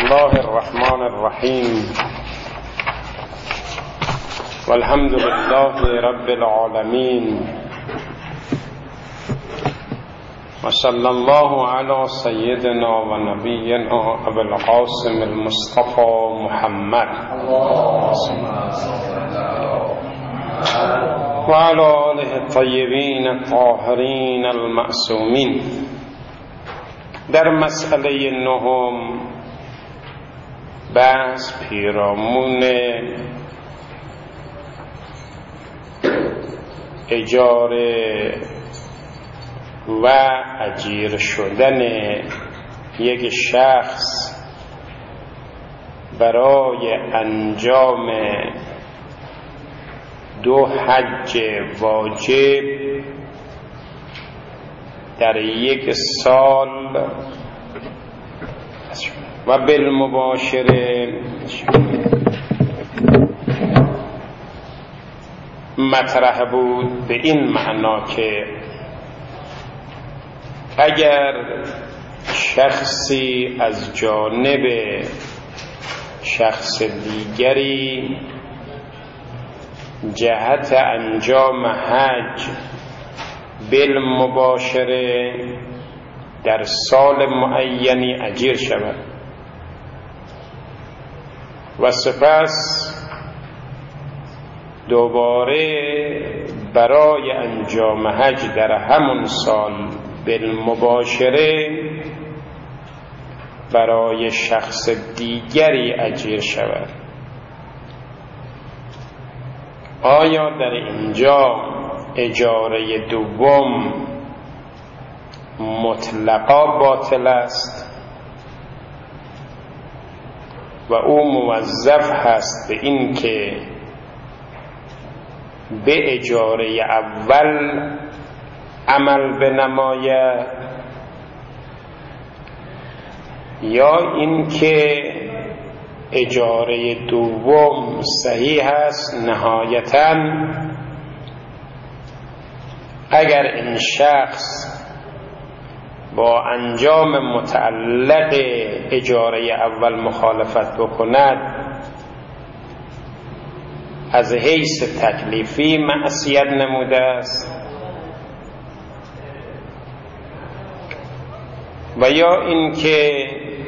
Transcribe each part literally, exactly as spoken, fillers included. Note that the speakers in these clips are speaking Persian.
الله الرحمن الرحیم والحمد لله رب العالمین و صلی الله علی سیدنا و نبینا ابی القاسم المصطفى محمد و علی آله الطیبین الطاهرین المعصومین. در مسئله نهم بحث پیرامون اجاره و اجیر شدن یک شخص برای انجام دو حج واجب در یک سال و بالمباشره مطرح بود به این معنا که اگر شخصی از جانب شخص دیگری جهت انجام حج بالمباشره در سال معینی اجیر شود و سپس دوباره برای انجام حج در همون سال بالمباشره برای شخص دیگری اجیر شود، آیا در اینجا اجاره دوم مطلقا باطل است و او موظف هست به این که به اجاره اول عمل بنماید، یا این که اجاره دوم صحیح است نهایتاً اگر این شخص با انجام متعلق اجاره اول مخالفت بکند از حیث تکلیفی معصیت نموده است، و یا اینکه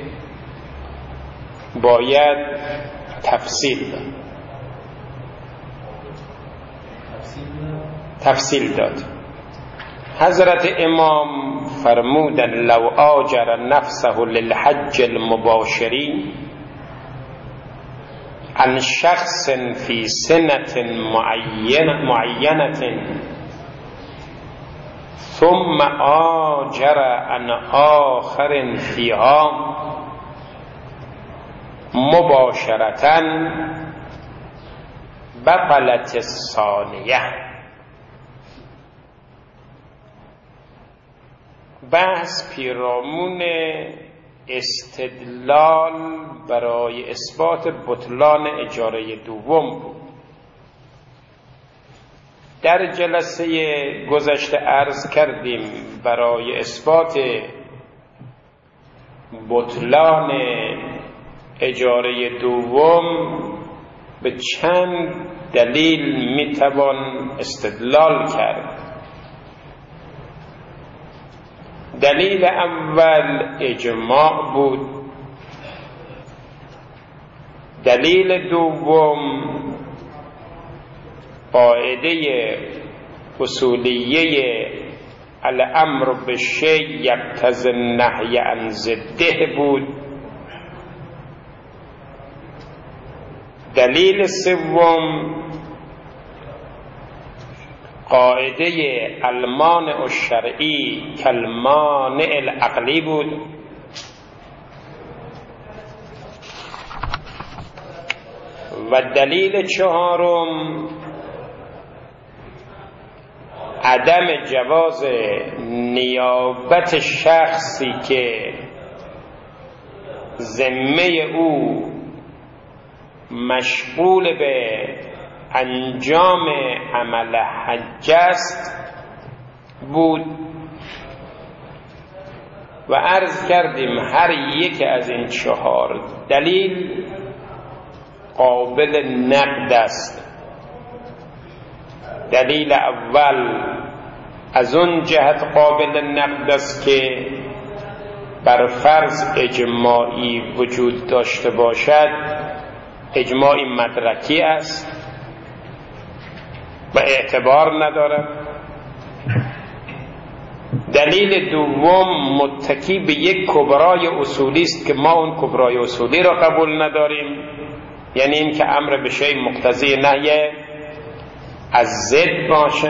باید تفصیل داد تفصیل داد حضرت امام فرمودن لو آجر نفسه للحج المباشری عن شخص فی سنة معینة ثم آجر عن آخر فیها مباشرة بطلت الثانیه. بحث پیرامون استدلال برای اثبات بطلان اجاره دوم بود. در جلسه گذشته عرض کردیم برای اثبات بطلان اجاره دوم به چند دلیل میتوان استدلال کرد. دلیل اول اجماع بود، دلیل دوم قاعده اصولیه الامر بالشیء یقتضی النهی عن ضده بود. دلیل سوم قاعده المانع الشرعی کالمانع العقلی بود. و دلیل چهارم عدم جواز نیابت شخصی که ذمه او مشغول به انجام عمل حج است بود و عرض کردیم هر یک از این چهار دلیل قابل نقد است. دلیل اول از اون جهت قابل نقد است که بر فرض اجماعی وجود داشته باشد اجماعی مدرکی است و اعتبار ندارد. دلیل دوم متکی به یک کبرای اصولی است که ما اون کبرای اصولی را قبول نداریم، یعنی این که امر به شیء مقتضی نهی از ضد باشه.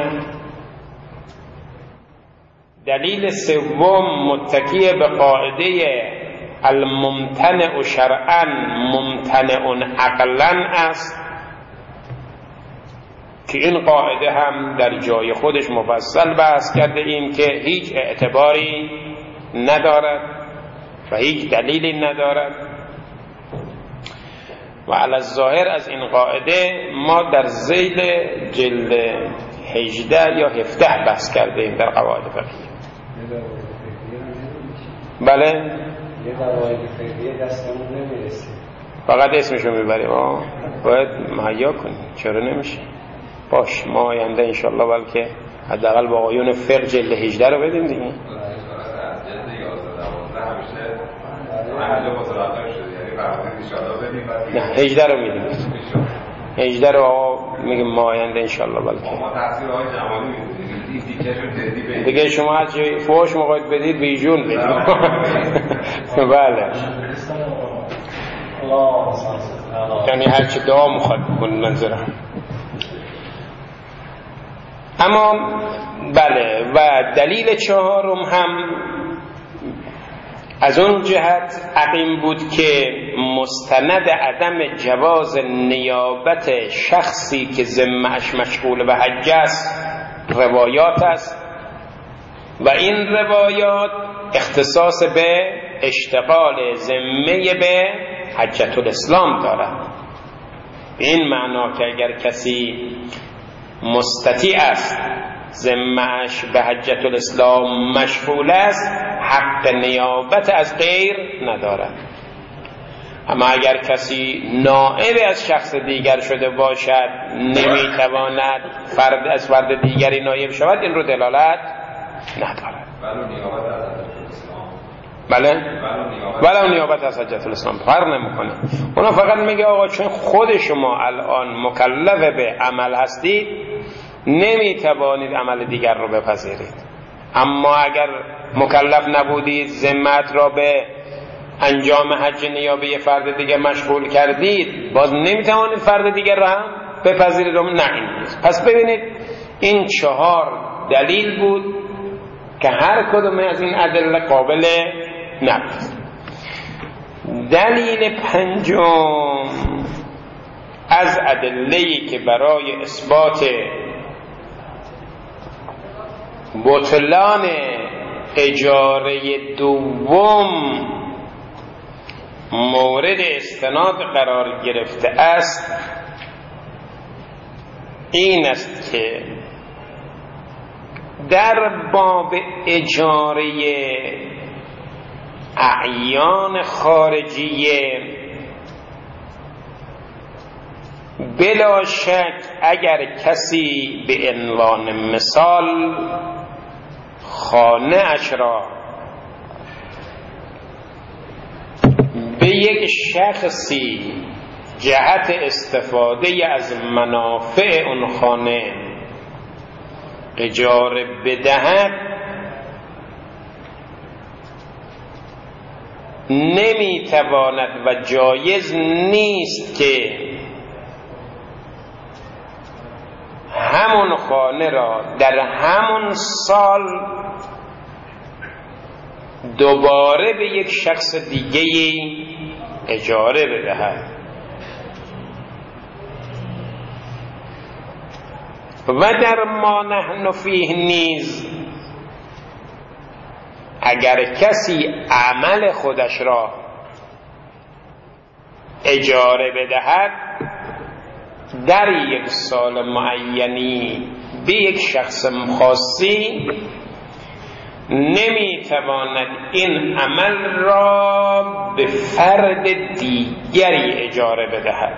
دلیل سوم متکی به قاعده الممتنع شرعا ممتنع عقلا است که این قاعده هم در جای خودش مفصل بحث کرده ایم که هیچ اعتباری ندارد و هیچ دلیلی ندارد و علی الظاهر از این قاعده ما در ذیل جلد هجده یا هفده بحث کرده ایم در قواعد فقهیه. بله یه قواعد فقهیه دستمون نمیرسه، فقط اسمشو میبریم. آه باید مهیا کنیم. چرا نمیشه؟ باش ما آینده انشالله بلکه حداقل با آقایون فقه جلد هجده رو بدیم دیگه. نه هجده رو میدیم، هجده رو آقا میگیم ما آینده انشالله بلکه دیگه شما هرچی فوش موقعید بدید بیجون بدید. بله یعنی هرچی دعا مخواد بکن منظرم. اما بله و دلیل چهارم هم از اون جهت عقیم بود که مستند عدم جواز نیابت شخصی که ذمه‌اش مشغول به حج است روایات است و این روایات اختصاص به اشتغال ذمه به حجة الاسلام دارد. این معنا که اگر کسی مستطیع است ذمه‌اش به حجة الاسلام مشغول است حق نیابت از غیر ندارد. اما اگر کسی نائب از شخص دیگر شده باشد نمیتواند فرد از فرد دیگری نائب شود این رو دلالت ندارد. بله ولو نیابت از حجة الاسلام فرق نمیکنه. اونا فقط میگه آقا چون خود شما الان مکلف به عمل هستید نمیتوانید عمل دیگر رو بپذیرید، اما اگر مکلف نبودید ذمت را به انجام حج نیابه فرد دیگر مشغول کردید باز نمیتوانید فرد دیگر را هم بپذیرید. نه این نیست. پس ببینید این چهار دلیل بود که هر کدوم از این ادله قابل نقد. دلیل پنجم از ادله‌ای که برای اثبات بطلان اجاره دوم مورد استناد قرار گرفته است این است که در باب اجاره اعیان خارجیه بلا شک اگر کسی به عنوان مثال خانه اش را به یک شخصی جهت استفاده از منافع اون خانه اجاره بدهد نمیتواند و جایز نیست که همون خانه را در همون سال دوباره به یک شخص دیگه اجاره بدهد. و در ما نحن فیه نیز اگر کسی عمل خودش را اجاره بدهد در یک سال معینی به یک شخص خاصی نمیتواند این عمل را به فرد دیگری اجاره بدهد.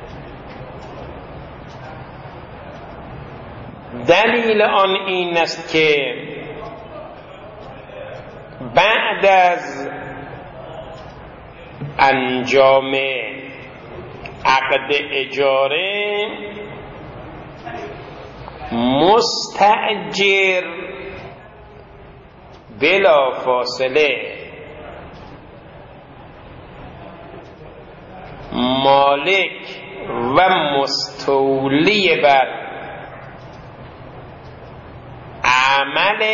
دلیل آن این است که بعد از انجام عقد اجاره مستأجر بلا فاصله مالک و مستولی بر عمل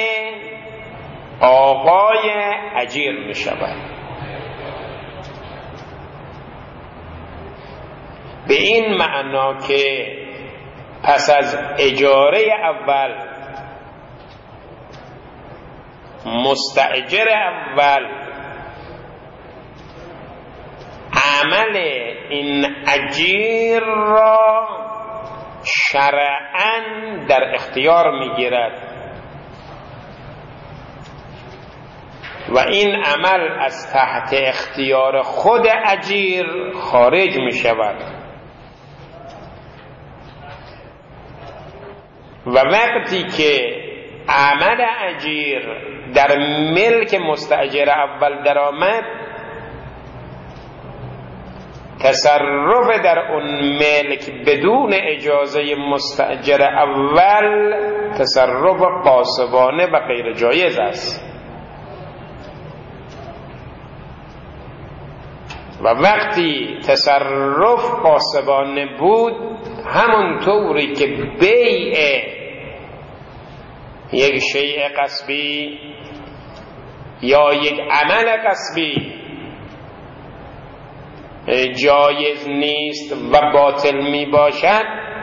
آقای اجیر می شود. به این معنا که پس از اجاره اول مستأجر اول عمل این اجیر را شرعاً در اختیار میگیرد و این عمل از تحت اختیار خود اجیر خارج می شود و وقتی که عمل اجیر در ملک مستأجر اول درآمد، تصرف در اون ملک بدون اجازه مستأجر اول تصرف غاصبانه و غیر جایز است و وقتی تصرف غاصبانه بود، همون طوری که بیع یک شیء غصبی یا یک عمل غصبی جایز نیست و باطل می باشد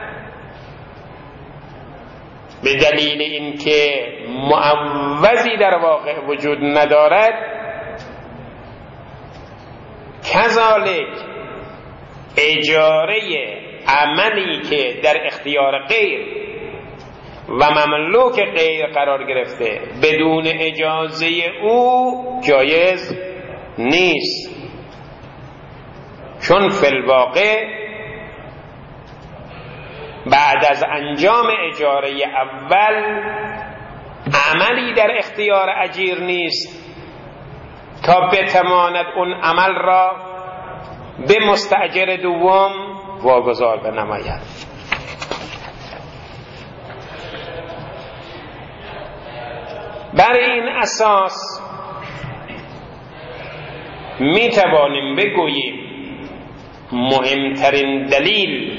به دلیل اینکه معوضی در واقع وجود ندارد، کذالک اجاره عملی که در اختیار غیر و مملوک غیر قرار گرفته بدون اجازه او جایز نیست، چون فی الواقع بعد از انجام اجاره اول عملی در اختیار اجیر نیست تا بتواند اون عمل را به مستأجر دوم واگذار بنماید. بر این اساس می توانیم بگوییم مهمترین دلیل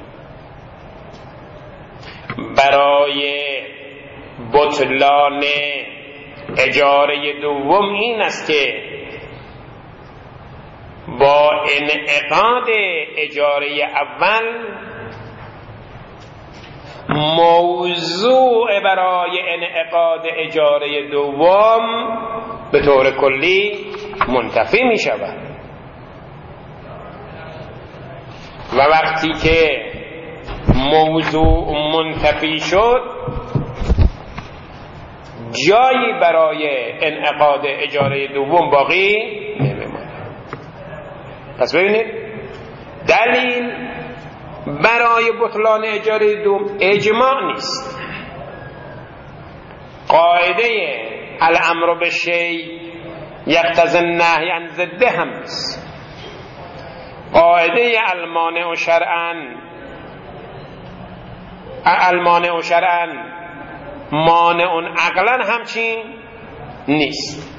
برای بطلان اجاره دوم این است که با انعقاد اجاره اول موضوع برای انعقاد اجاره دوم به طور کلی منتفی می شود و وقتی که موضوع منتفی شد جایی برای انعقاد اجاره دوم باقی نمیماند. پس ببینید دلیل برای بطلان اجاره دوم اجماع نیست، قاعده الامر بالشیء یقتضی النهی عن ضده هم نیست، قاعده المانع شرعاً المانع شرعاً مانع عقلاً همچین نیست.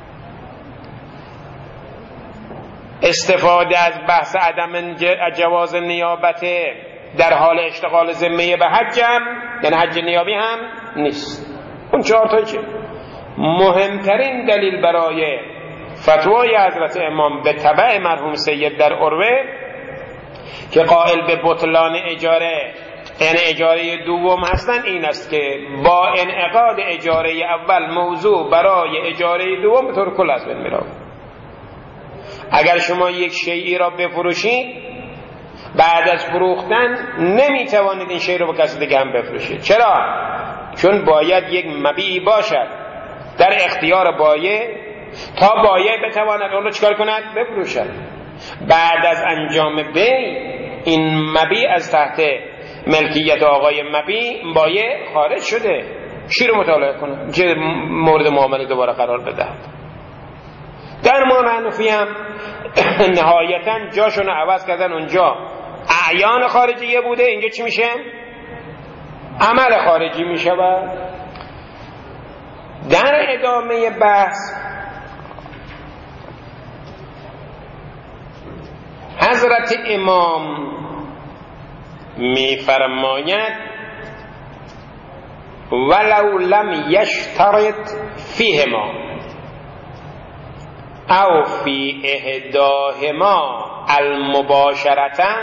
استفاده از بحث عدم جواز نیابت در حال اشتغال ذمه به حج هم یعنی حج نیابی هم نیست. اون چهار تا چه مهمترین دلیل برای فتوای حضرت امام به تبع مرحوم سید در عروه که قائل به بطلان اجاره یعنی اجاره دوم هستن این است که با انعقاد اجاره اول موضوع برای اجاره دوم به طور کل از بین میره. اگر شما یک شیئی را بفروشید بعد از فروختن نمیتوانید این شیء را به کسی دیگه هم بفروشید. چرا؟ چون باید یک مبیعی باشد در اختیار بایع تا بایع بتواند اون رو چکار کند؟ بفروشد. بعد از انجام بی این مبیع از تحت ملکیت آقای مبیع بایع خارج شده، چی رو مطالعه کنه؟ چه مورد معامله دوباره قرار بدهد. در ما حنفی هم نهایتا جاشون عوض کردن، اونجا اعیان خارجیه بوده، اینجا چی میشه؟ عمل خارجی میشه. و در ادامه بحث حضرت امام میفرماید ولو لم یشترط فیهما او فی احداهما المباشرة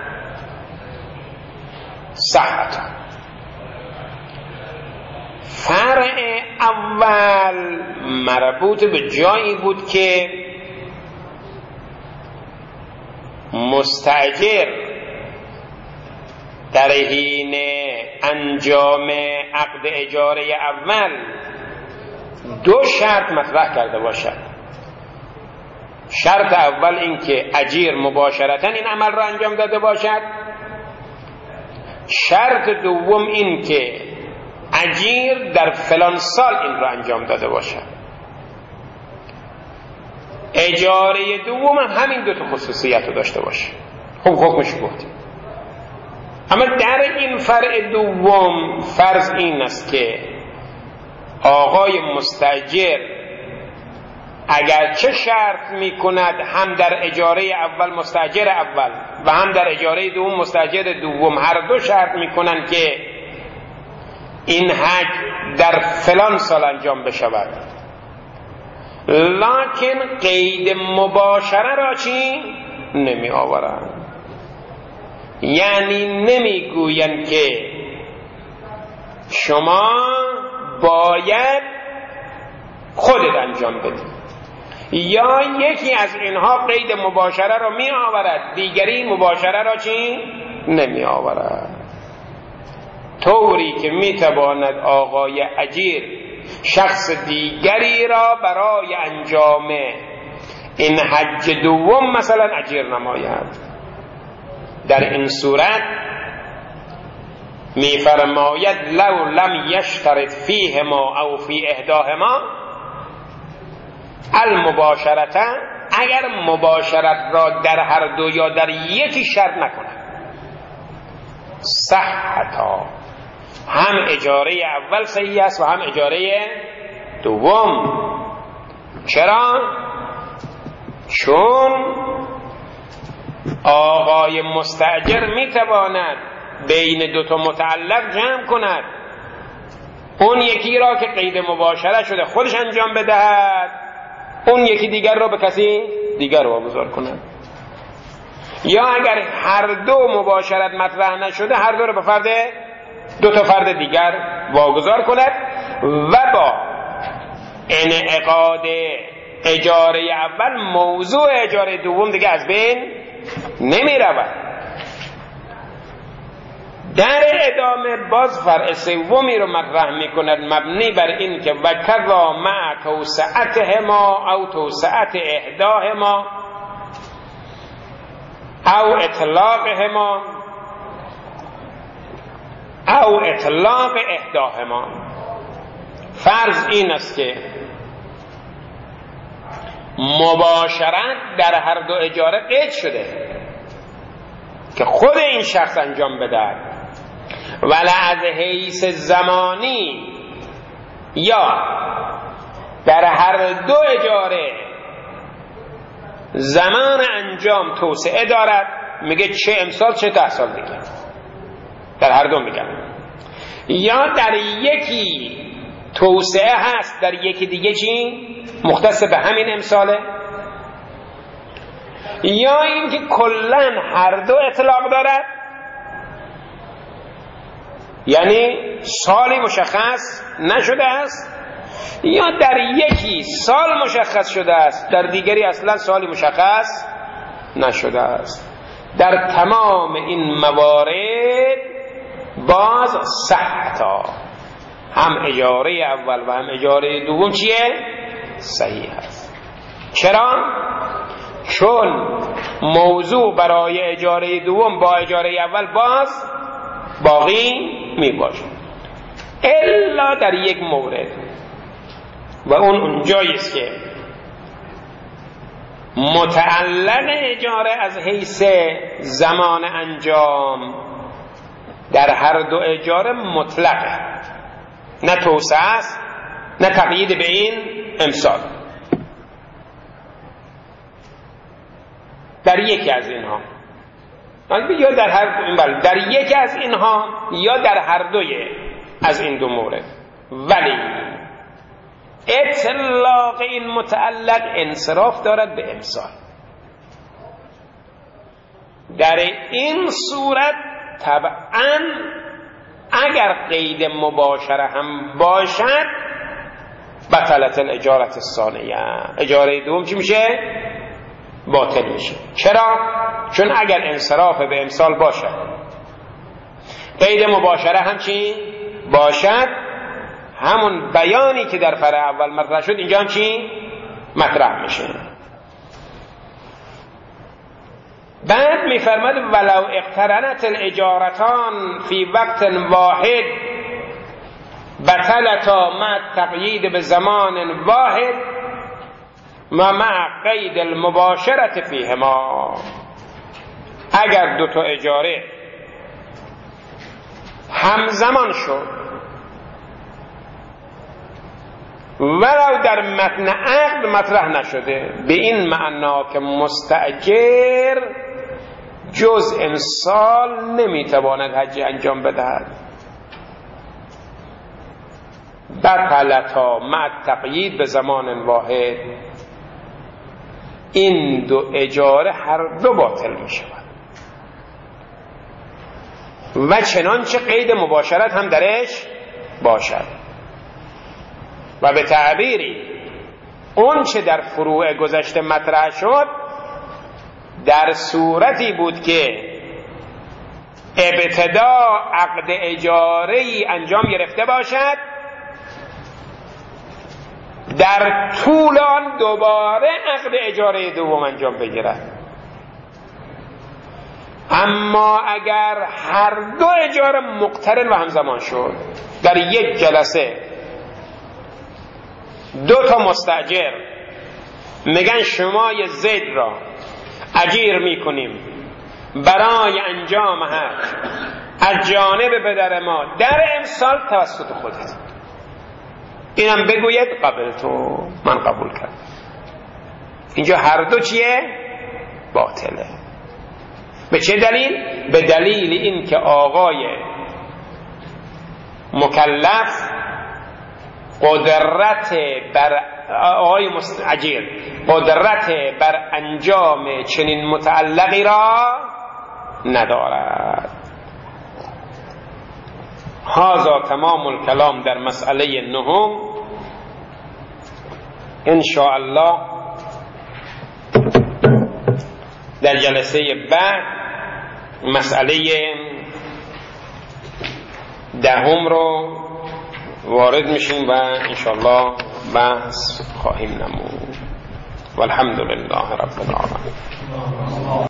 صحت. فرع اول مربوط به جایی بود که مستاجر در حین انجام عقد اجاره اول دو شرط مطرح کرده باشد. شرط اول این که اجیر مباشرتاً این عمل را انجام داده باشد. شرط دوم این که اجیر در فلان سال این را انجام داده باشد. اجاره دوم هم همین دو تا خصوصیت رو داشته باشه. خب حکمش گفتیم. اما در این فرع دوم فرض این است که آقای مستاجر اگر چه شرط می کند هم در اجاره اول مستاجر اول و هم در اجاره دوم مستاجر دوم هر دو شرط می کنند که این حج در فلان سال انجام بشود، لکن قید مباشره را چی؟ نمی آورند. یعنی نمی گویند که شما باید خودت انجام بدید، یا یکی از اینها قید مباشره را می آورد دیگری مباشره را چی؟ نمی آورد. طوری که می تواند آقای اجیر شخص دیگری را برای انجام این حج دوم مثلا اجیر نماید. در این صورت می فرماید لو لم یشترط فیهما او فی احداهما المباشرت، اگر مباشرت را در هر دو یا در یکی شرط نکند صحتا، هم اجاره اول صحیح است و هم اجاره دوم. چرا؟ چون آقای مستاجر میتواند بین دو تا متعلق جمع کند، اون یکی را که قید مباشره شده خودش انجام بدهد، اون یکی دیگر را به کسی دیگر را واگذار کند، یا اگر هر دو مباشرت مطرح نشده هر دو را به فرد دو تا فرد دیگر واگذار کند و با انعقاد اجاره اول موضوع اجاره دوم دیگه از بین نمی رود. در ادامه باز فرع سومی رو مطرح می کند مبنی بر این که وکذا مع توسعتهما او توسعت احداهما او اطلاقهما او اطلاق احداهما. فرض این است که مباشرت در هر دو اجاره قید شده که خود این شخص انجام بده، ولی از حیث زمانی یا در هر دو اجاره زمان انجام توسعه دارد، میگه چه امسال چه ده سال دیگه، در هر دو میگم، یا در یکی توسعه هست در یکی دیگه چی مختص به همین امساله، یا اینکه کلن هر دو اطلاق دارد، یعنی سالی مشخص نشده است، یا در یکی سال مشخص شده است در دیگری اصلا سالی مشخص نشده است. در تمام این موارد باز صحتا هم اجاره اول و هم اجاره دوم چیه؟ صحیح هست. چرا؟ چون موضوع برای اجاره دوم با اجاره اول باز باقی می باشه الا در یک مورد و اون اونجاییست که متعلق اجاره از حیث زمان انجام در هر دو اجاره مطلقه، نه توسعه است نه تقیید به این امسال. در یکی از اینها یا در هر بله در یکی از اینها یا در هر دوی از این دو مورد، ولی اطلاق این متعلق انصراف دارد به امسال. در این صورت طبعا اگر قید مباشره هم باشد بطلت الاجارت الثانیه، اجاره دوم چی میشه؟ باطل میشه. چرا؟ چون اگر انصراف به امسال باشد قید مباشره هم چی باشد، همون بیانی که در فرع اول مطرح شد اینجا هم چی مطرح میشه. بعد میفرماد ولو اقترنت الاجارتان فی وقت واحد بطلتا مع تقیید به زمان واحد و مع قید المباشرت فیهما. اگر دو تا اجاره همزمان شد ولو در متن عقد مطرح نشده، به این معنا که مستأجر جز امسال نمیتواند حج انجام بدهد، بطلتا مع تقیید به زمان واحد، این دو اجاره هر دو باطل می شود و چنانچه قید مباشرت هم درش باشد. و به تعبیری اون چه در فروع گذشته مطرح شد در صورتی بود که ابتدا عقد اجاره‌ای انجام گرفته باشد، در طول آن دوباره عقد اجاره دوم انجام بگیرد. اما اگر هر دو اجاره مقترن و همزمان شد، در یک جلسه دو تا مستاجر میگن شما یه زید را اجیر میکنیم برای انجام حج از جانب پدر ما در امسال توسط خودت، اینم بگوید قبل تو من قبول کردم. اینجا هر دو چیه؟ باطله. به چه دلیل؟ به دلیل این که آقای مکلف قدرت بر آقای مستاجر قدرت بر انجام چنین متعلقی را ندارد. هذا تمام الکلام در مسئله نهم. ان شاء الله در جلسه بعد مسئله دهم رو وارد میشیم و انشاءالله بحث خواهیم نمود. والحمد لله رب العالمین.